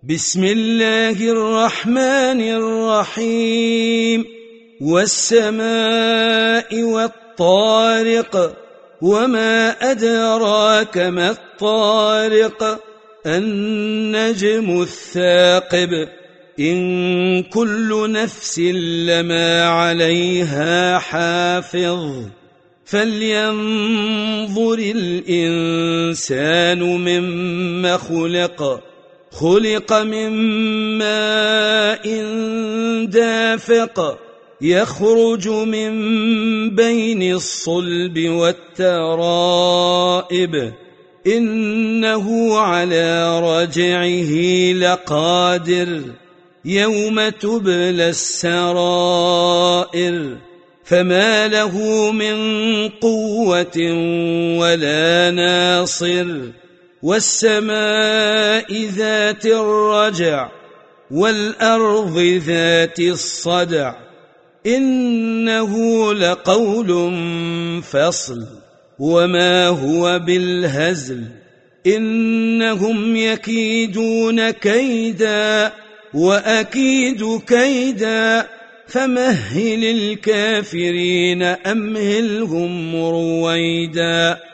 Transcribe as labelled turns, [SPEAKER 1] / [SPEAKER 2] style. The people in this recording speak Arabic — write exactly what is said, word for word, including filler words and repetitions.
[SPEAKER 1] بسم الله الرحمن الرحيم والسماء والطارق وما أدراك ما الطارق النجم الثاقب إن كل نفس لما عليها حافظ فلينظر الإنسان مما خلق خلق من ماء دافق يخرج من بين الصلب والترائب إنه على رجعه لقادر يوم تبلى السرائر فما له من قوة ولا ناصر والسماء ذات الرجع والأرض ذات الصدع إنه لقول فصل وما هو بالهزل إنهم يكيدون كيدا وأكيد كيدا فمهل الكافرين أمهلهم رويدا.